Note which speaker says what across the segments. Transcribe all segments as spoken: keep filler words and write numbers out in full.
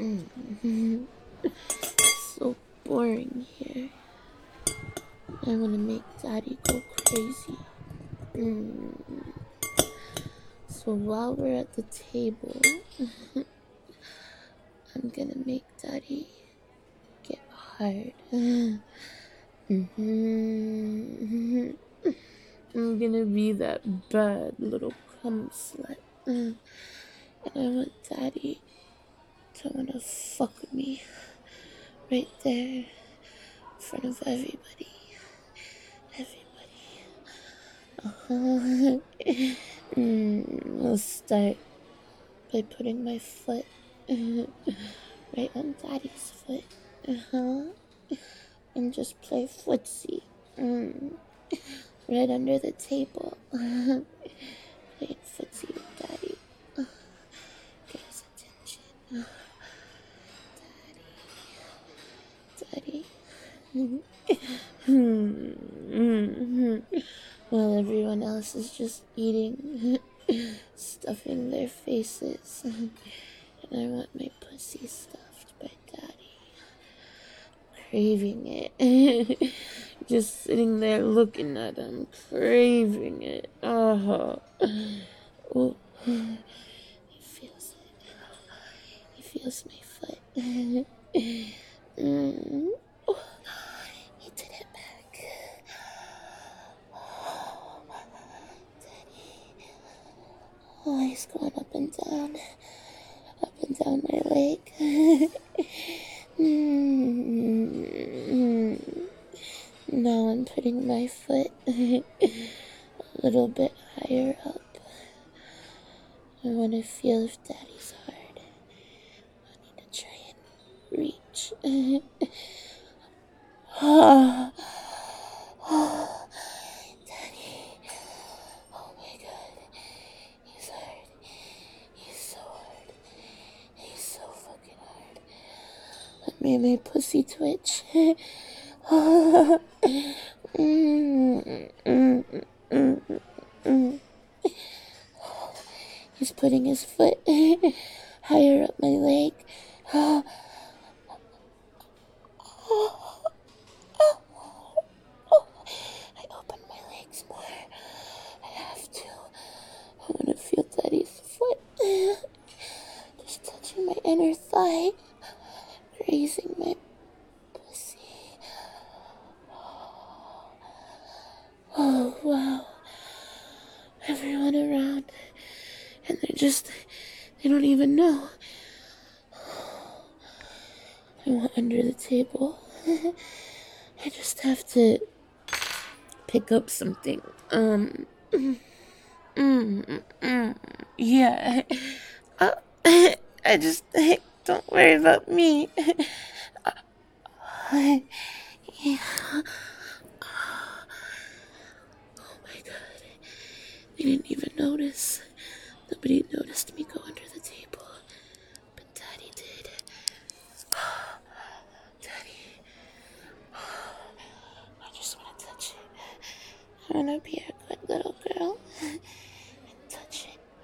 Speaker 1: Mm. So boring here. I want to make Daddy go crazy. Mm. So while we're at the table, I'm gonna make Daddy get hard. Mm-hmm. I'm gonna be that bad little cum slut. And I want Daddy to wanna fuck me right there in front of everybody. Everybody. Uh-huh. mm, I'll start by putting my foot right on Daddy's foot. Uh-huh. And just play footsie. Mm. Right under the table. Playing footsie with Daddy. Get his attention. Daddy. Daddy. While everyone else is just eating, stuffing their faces. And I want my pussy stuffed by Daddy. Craving it. Just sitting there looking at him, craving it. Oh, oh. He feels it. He feels my foot. mm. Oh, he did it back. Oh, Daddy. Oh, he's going up and down. Up and down my leg. mm. Now I'm putting my foot a little bit higher up. I want to feel if Daddy's hard. I need to try and reach. oh, oh, Daddy. Oh my God. He's hard. He's so hard. He's so fucking hard. Let me my pussy twitch. mm, mm, mm, mm, mm. He's putting his foot higher up my leg. I open my legs more. I have to. I want to feel Daddy's foot. Just touching my inner thigh. Grazing my pussy. Oh, wow. Everyone around. And they're just, they don't even know. I want under the table. I just have to pick up something. Um, mm, mm, mm, yeah. Uh, I just, don't worry about me. yeah. Oh my God. They didn't even notice. Nobody noticed me go under the table. But Daddy did. Daddy. I just want to touch it. I want to be a good little girl. And touch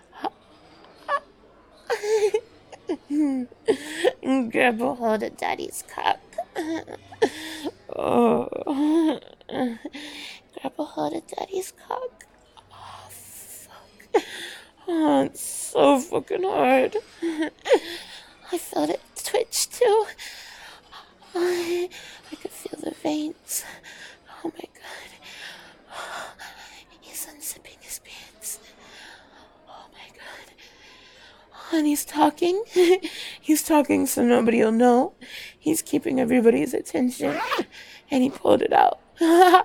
Speaker 1: it. Grab a hold of Daddy's cock. oh. Grab a hold of Daddy's cock. Oh, fuck. Oh, it's so fucking hard. I felt it twitch too. I, I could feel the veins. Oh my God. He's unzipping his pants. Oh my God. And he's talking. He's talking so nobody will know. He's keeping everybody's attention. And he pulled it out. mm,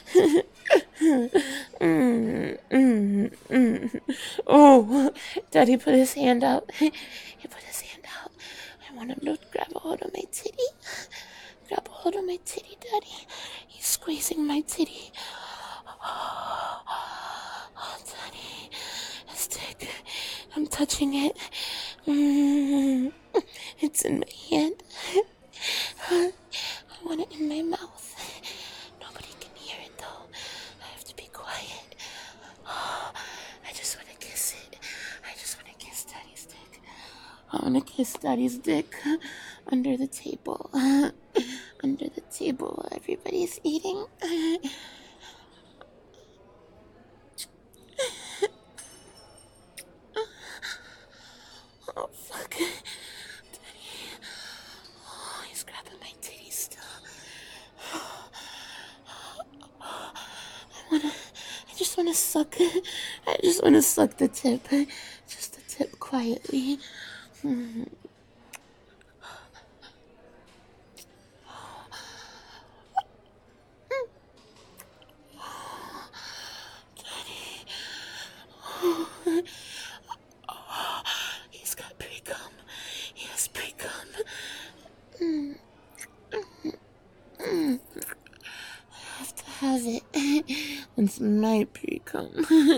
Speaker 1: mm, mm. Oh, Daddy put his hand out. He put his hand out. I want him to grab a hold of my titty. Grab a hold of my titty, Daddy. He's squeezing my titty. Oh, oh Daddy. His dick. I'm touching it. Mm, it's in my hand. I want it in my mouth. Nobody can hear it though. I have to be quiet. Oh, I just want to kiss it. I just want to kiss Daddy's dick. I want to kiss Daddy's dick under the table. Under the table while everybody's eating. Oh, fuck. Daddy. Oh, he's grabbing my titties still. I wanna. I just wanna suck. I just wanna suck the tip. Just the tip quietly. Mm. Daddy. Oh. Oh. He's got pre-cum. He has pre-cum. Mm. Mm. Mm. I have to have it. It's my pre-cum.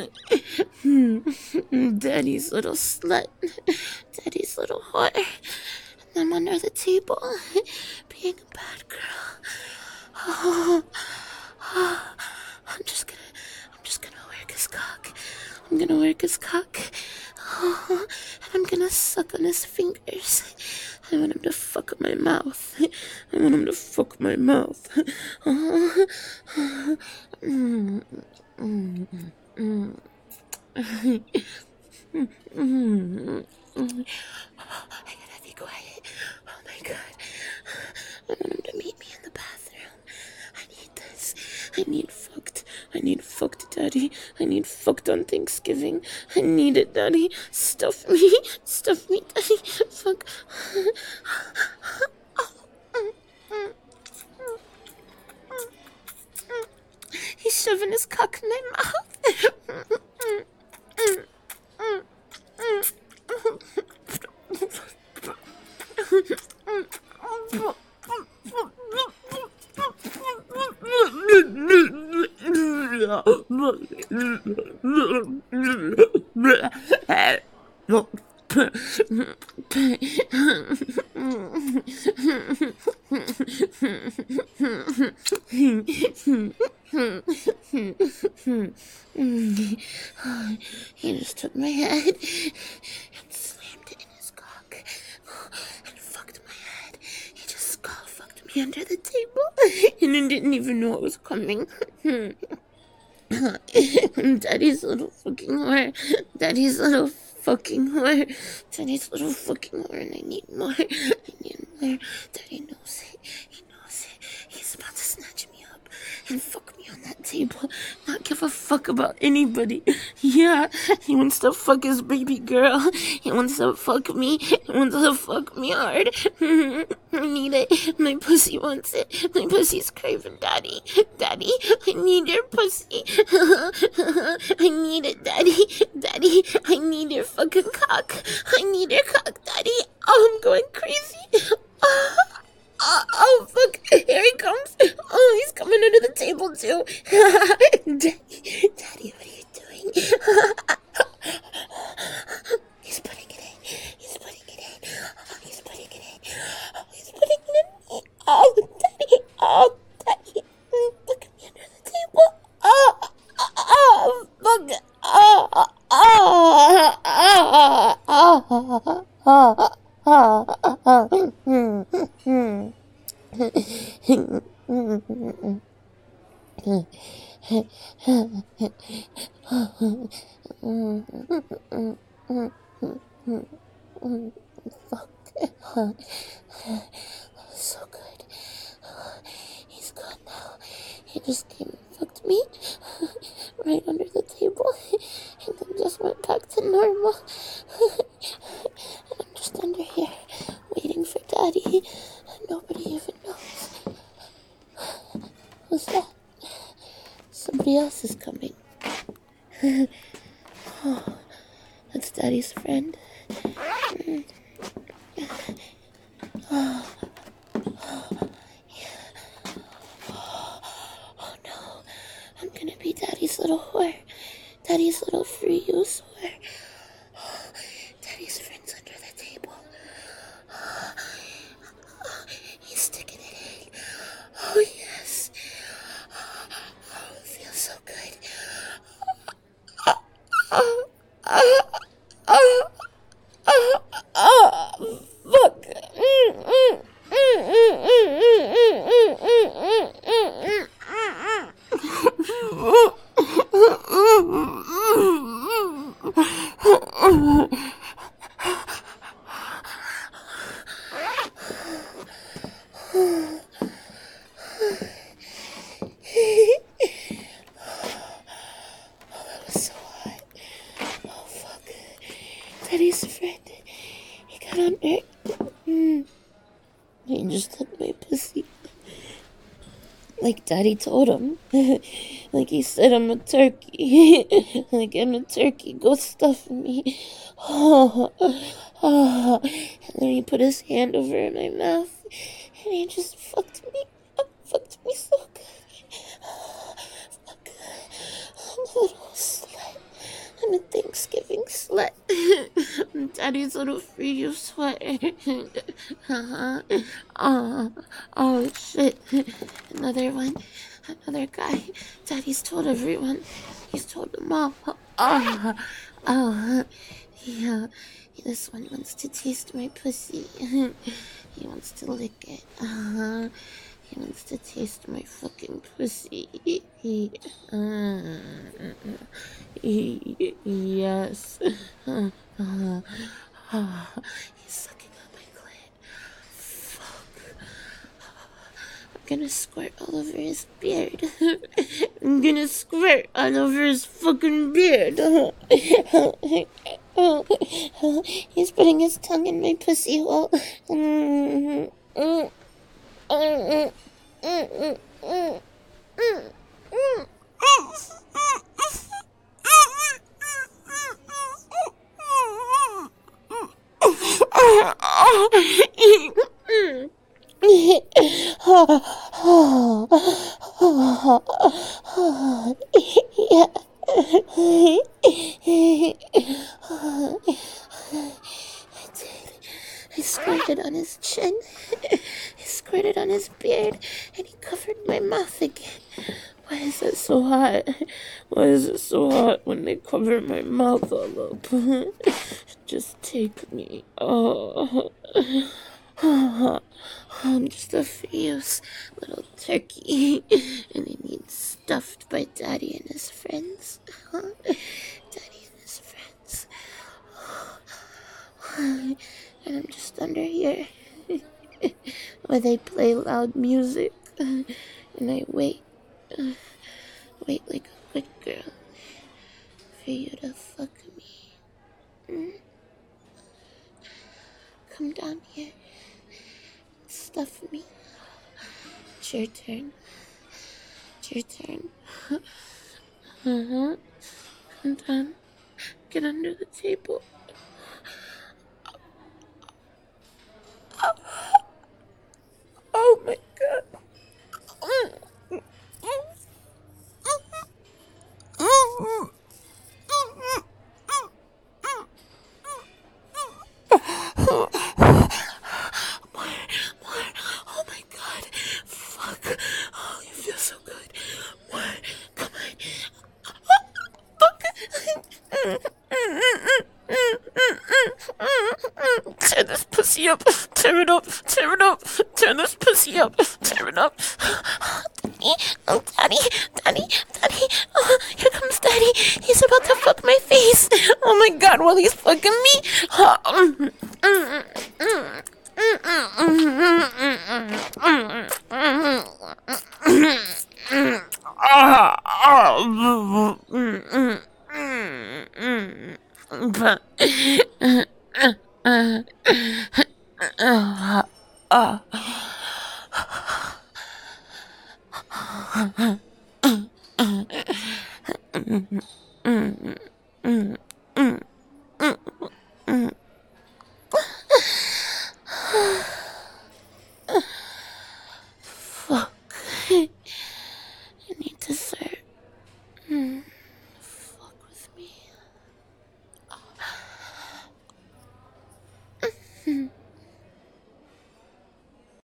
Speaker 1: Daddy's little slut. Daddy's little whore. And I'm under the table, being a bad girl. Oh, oh, I'm just gonna, I'm just gonna work his cock. I'm gonna work his cock. Oh, and I'm gonna suck on his fingers. I want him to fuck my mouth. I want him to fuck my mouth. Oh, mm, mm, mm. Mm. I gotta be quiet. Oh my god. I want him to meet me in the bathroom. I need this. I need fucked. I need fucked, Daddy. I need fucked on Thanksgiving. I need it, Daddy. Stuff me. Stuff me, Daddy. Fuck. He's shoving his cock in my mouth. He just took my head and slammed it in his cock and fucked my head. He just skull fucked me under the table and I didn't even know it was coming. Daddy's little fucking whore. Daddy's little fucking whore. Daddy's little fucking whore, and I need more. I need more. Daddy knows it. He knows it. He's about to snatch me up and fuck me on that table. Not give a fuck about anybody. Yeah, he wants to fuck his baby girl. He wants to fuck me. He wants to fuck me hard. I need it. My pussy wants it. My pussy's craving, Daddy. Daddy, I need your pussy. I need it, Daddy. Daddy, I need your fucking cock. I need your cock, Daddy. Oh, I'm going crazy. Oh, oh, oh fuck. Here he comes. Oh, he's coming under the table, too. Daddy, Daddy, what are you doing? He's putting it in. He's putting it in. Oh, he's putting it in. Oh, he's putting it in. Oh, Daddy. Oh, Daddy. Look at me under the table. Oh, oh, fuck. Oh, oh, oh, oh, oh, oh, fuck. So good. He's gone now. He just came and fucked me right under the table and then just went back to normal. And I'm just under here waiting for Daddy. Nobody even knows. Who's that? Somebody else is coming. Oh, that's Daddy's friend. Mm. Oh. Oh. Yeah. Oh no, I'm gonna be Daddy's little whore. Daddy's little free use whore. Oh, Daddy's friend's under the table. Oh, he's sticking it in. Oh yes. Oh, it feels so good. Oh, oh, oh, oh, oh, oh, He just took my pussy. Like Daddy told him. Like he said I'm a turkey. Like I'm a turkey. Go stuff me. And then he put his hand over my mouth. And he just fucked me. Fucked me so good. Fuck. Little slut. I'm a Thanksgiving slut. I'm Daddy's little free you sweater. uh-huh. Oh, oh shit. Another one. Another guy. Daddy's told everyone. He's told them all. Oh, oh. Yeah. This one wants to taste my pussy. He wants to lick it. Uh-huh. He wants to taste my fucking pussy. Uh, yes. Uh, uh, uh, he's sucking on my clit. Fuck. I'm gonna squirt all over his beard. I'm gonna squirt all over his fucking beard. He's putting his tongue in my pussy hole. Mm, mm, mm, mm, mm, mm, mm, mm. I squirted on his chin. I squirted on his beard, and he covered my mouth again. Why is it so hot? Why is it so hot when they cover my mouth all up? Just take me. Oh. I'm just a fierce little turkey, and I need stuffed by Daddy and his friends. Daddy and his friends. And I'm just under here where they play loud music, and I wait, wait like a good girl for you to fuck me. Mm? Come down here, stuff me. It's your turn. It's your turn. Uh-huh. Come down. Get under the table. Oh my god. More, more. Oh my god. Fuck. Oh, you feel so good. More. Come on. Fuck. Tear this pussy up. Tear it up. Tear it up. Tear this pussy up. Tear it up. Daddy. Oh, Daddy. Daddy. Daddy. Oh, here comes Daddy. He's about to fuck my face. Oh my god, while he's fucking me.